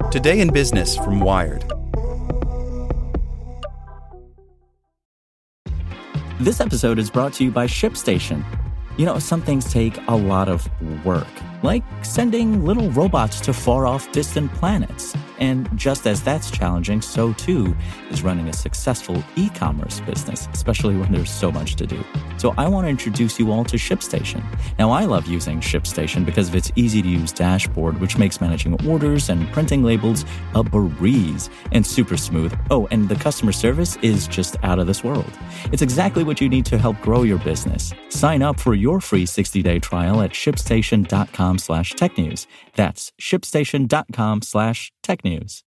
Today in Business from Wired. This episode is brought to you by ShipStation. You know, some things take a lot of work, like sending little robots to far-off distant planets. And just as that's challenging, so too is running a successful e-commerce business, especially when there's so much to do. So I want to introduce you all to ShipStation. Now, I love using ShipStation because of its easy-to-use dashboard, which makes managing orders and printing labels a breeze and super smooth. Oh, and the customer service is just out of this world. It's exactly what you need to help grow your business. Sign up for your free 60-day trial at shipstation.com/technews. That's shipstation.com/technews.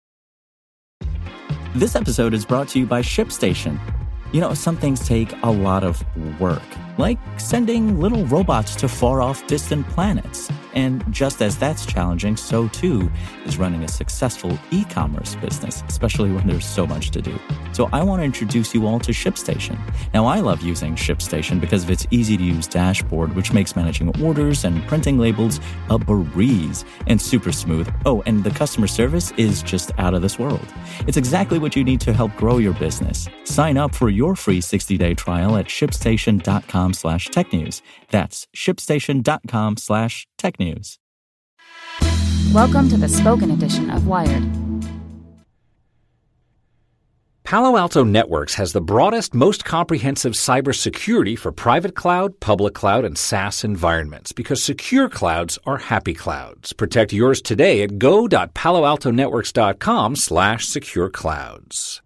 This episode is brought to you by ShipStation. You know, some things take a lot of work, like sending little robots to far-off distant planets. And just as that's challenging, so too is running a successful e-commerce business, especially when there's so much to do. So I want to introduce you all to ShipStation. Now, I love using ShipStation because of its easy-to-use dashboard, which makes managing orders and printing labels a breeze and super smooth. Oh, and the customer service is just out of this world. It's exactly what you need to help grow your business. Sign up for your free 60-day trial at shipstation.com/technews. That's shipstation.com/technews. Welcome to the spoken edition of Wired. Palo Alto Networks has the broadest, most comprehensive cybersecurity for private cloud, public cloud, and SaaS environments because secure clouds are happy clouds. Protect yours today at go.paloaltonetworks.com/secure clouds.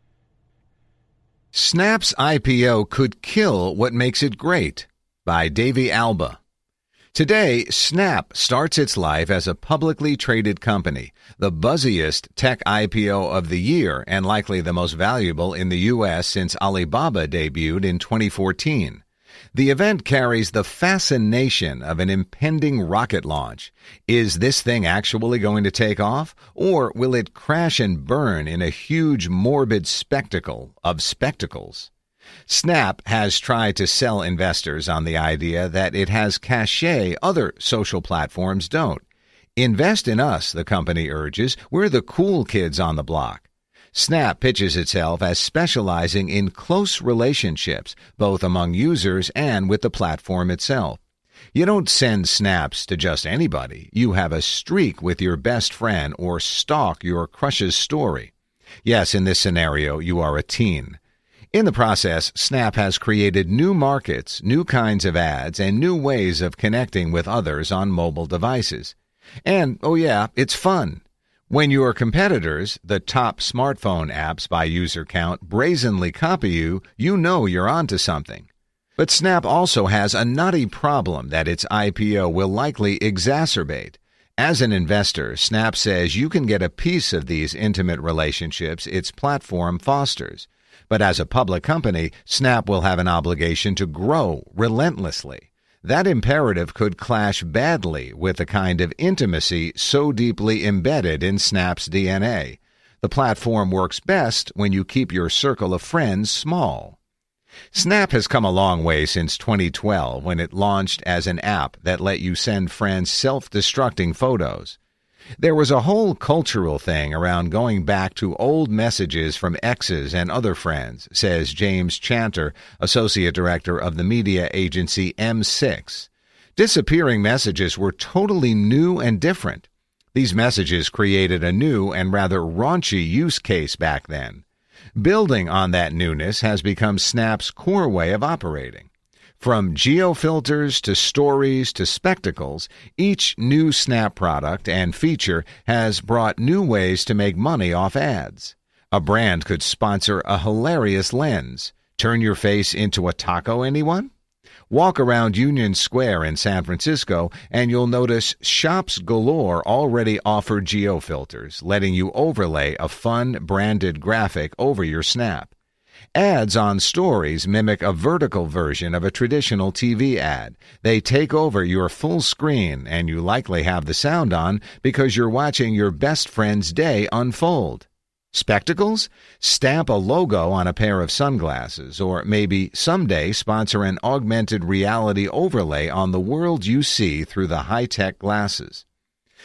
Snap's IPO could kill what makes it great, by Davey Alba. Today, Snap starts its life as a publicly traded company, the buzziest tech IPO of the year and likely the most valuable in the U.S. since Alibaba debuted in 2014. The event carries the fascination of an impending rocket launch. Is this thing actually going to take off, or will it crash and burn in a huge morbid spectacle of spectacles? Snap has tried to sell investors on the idea that it has cachet other social platforms don't. Invest in us, the company urges. We're the cool kids on the block. Snap pitches itself as specializing in close relationships, both among users and with the platform itself. You don't send snaps to just anybody. You have a streak with your best friend or stalk your crush's story. Yes, in this scenario, you are a teen. In the process, Snap has created new markets, new kinds of ads, and new ways of connecting with others on mobile devices. And, oh yeah, it's fun. When your competitors, the top smartphone apps by user count, brazenly copy you, you know you're onto something. But Snap also has a knotty problem that its IPO will likely exacerbate. As an investor, Snap says you can get a piece of these intimate relationships its platform fosters. But as a public company, Snap will have an obligation to grow relentlessly. That imperative could clash badly with the kind of intimacy so deeply embedded in Snap's DNA. The platform works best when you keep your circle of friends small. Snap has come a long way since 2012 when it launched as an app that let you send friends self-destructing photos. There was a whole cultural thing around going back to old messages from exes and other friends, says James Chanter, Associate Director of the media agency M6. Disappearing messages were totally new and different. These messages created a new and rather raunchy use case back then. Building on that newness has become Snap's core way of operating. From geofilters to stories to spectacles, each new Snap product and feature has brought new ways to make money off ads. A brand could sponsor a hilarious lens. Turn your face into a taco, anyone? Walk around Union Square in San Francisco and you'll notice shops galore already offer geofilters, letting you overlay a fun branded graphic over your Snap. Ads on stories mimic a vertical version of a traditional TV ad. They take over your full screen, and you likely have the sound on because you're watching your best friend's day unfold. Spectacles? Stamp a logo on a pair of sunglasses, or maybe someday sponsor an augmented reality overlay on the world you see through the high-tech glasses.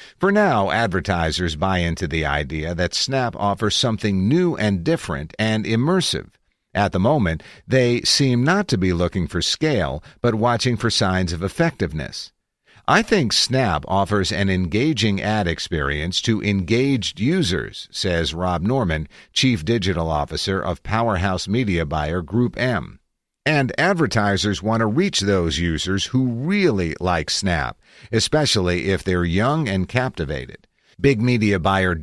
For now, advertisers buy into the idea that Snap offers something new and different and immersive. At the moment, they seem not to be looking for scale, but watching for signs of effectiveness. I think Snap offers an engaging ad experience to engaged users, says Rob Norman, Chief Digital Officer of Powerhouse Media buyer Group M. And advertisers want to reach those users who really like Snap, especially if they're young and captivated. Big media buyer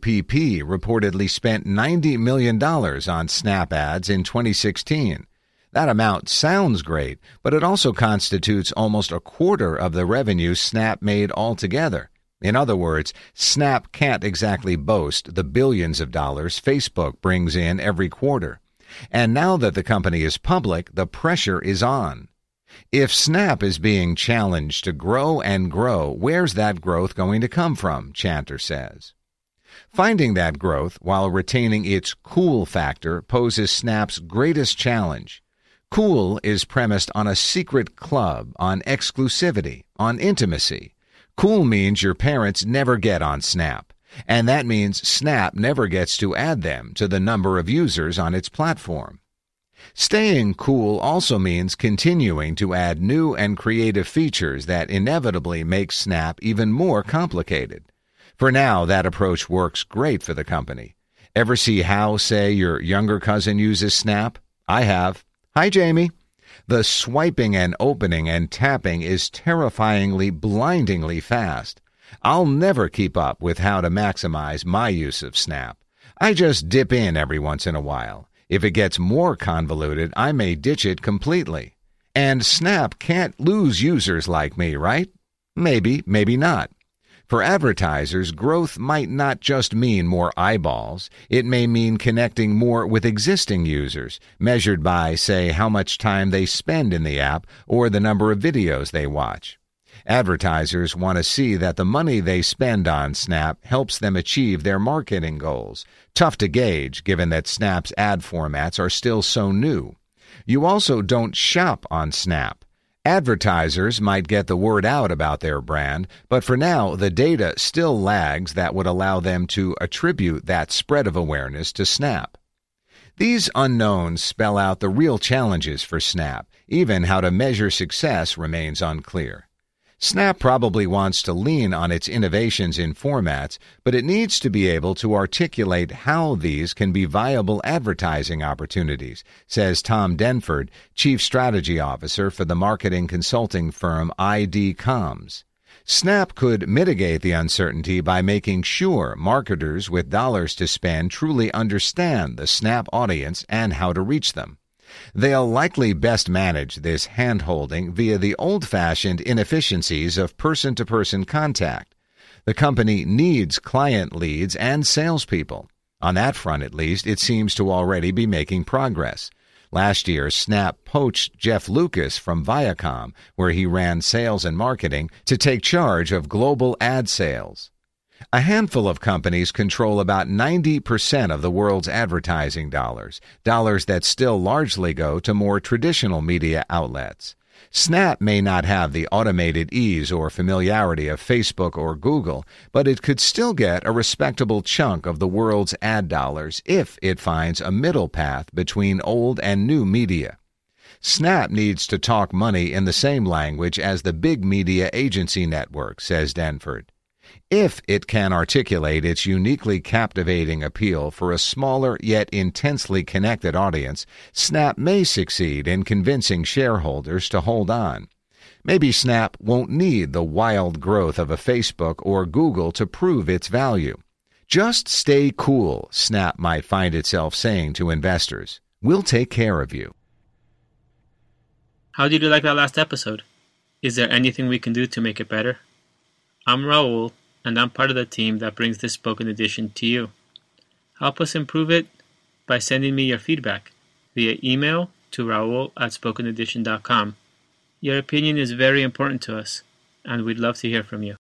WPP reportedly spent $90 million on Snap ads in 2016. That amount sounds great, but it also constitutes almost a quarter of the revenue Snap made altogether. In other words, Snap can't exactly boast the billions of dollars Facebook brings in every quarter. And now that the company is public, the pressure is on. If Snap is being challenged to grow and grow, where's that growth going to come from, Chanter says. Finding that growth while retaining its cool factor poses Snap's greatest challenge. Cool is premised on a secret club, on exclusivity, on intimacy. Cool means your parents never get on Snap. And that means Snap never gets to add them to the number of users on its platform. Staying cool also means continuing to add new and creative features that inevitably make Snap even more complicated. For now, that approach works great for the company. Ever see how, say, your younger cousin uses Snap? I have. Hi, Jamie. The swiping and opening and tapping is terrifyingly, blindingly fast. I'll never keep up with how to maximize my use of Snap. I just dip in every once in a while. If it gets more convoluted, I may ditch it completely. And Snap can't lose users like me, right? Maybe, maybe not. For advertisers, growth might not just mean more eyeballs. It may mean connecting more with existing users, measured by, say, how much time they spend in the app or the number of videos they watch. Advertisers want to see that the money they spend on Snap helps them achieve their marketing goals. Tough to gauge, given that Snap's ad formats are still so new. You also don't shop on Snap. Advertisers might get the word out about their brand, but for now, the data still lags that would allow them to attribute that spread of awareness to Snap. These unknowns spell out the real challenges for Snap. Even how to measure success remains unclear. Snap probably wants to lean on its innovations in formats, but it needs to be able to articulate how these can be viable advertising opportunities, says Tom Denford, Chief Strategy Officer for the marketing consulting firm ID Comms. Snap could mitigate the uncertainty by making sure marketers with dollars to spend truly understand the Snap audience and how to reach them. They'll likely best manage this hand-holding via the old-fashioned inefficiencies of person-to-person contact. The company needs client leads and salespeople. On that front, at least, it seems to already be making progress. Last year, Snap poached Jeff Lucas from Viacom, where he ran sales and marketing, to take charge of global ad sales. A handful of companies control about 90% of the world's advertising dollars that still largely go to more traditional media outlets. Snap may not have the automated ease or familiarity of Facebook or Google, but it could still get a respectable chunk of the world's ad dollars if it finds a middle path between old and new media. Snap needs to talk money in the same language as the big media agency network, says Denford. If it can articulate its uniquely captivating appeal for a smaller yet intensely connected audience, Snap may succeed in convincing shareholders to hold on. Maybe Snap won't need the wild growth of a Facebook or Google to prove its value. Just stay cool, Snap might find itself saying to investors. We'll take care of you. How did you like that last episode? Is there anything we can do to make it better? I'm Raul, and I'm part of the team that brings this spoken edition to you. Help us improve it by sending me your feedback via email to raul@spokenedition.com. Your opinion is very important to us, and we'd love to hear from you.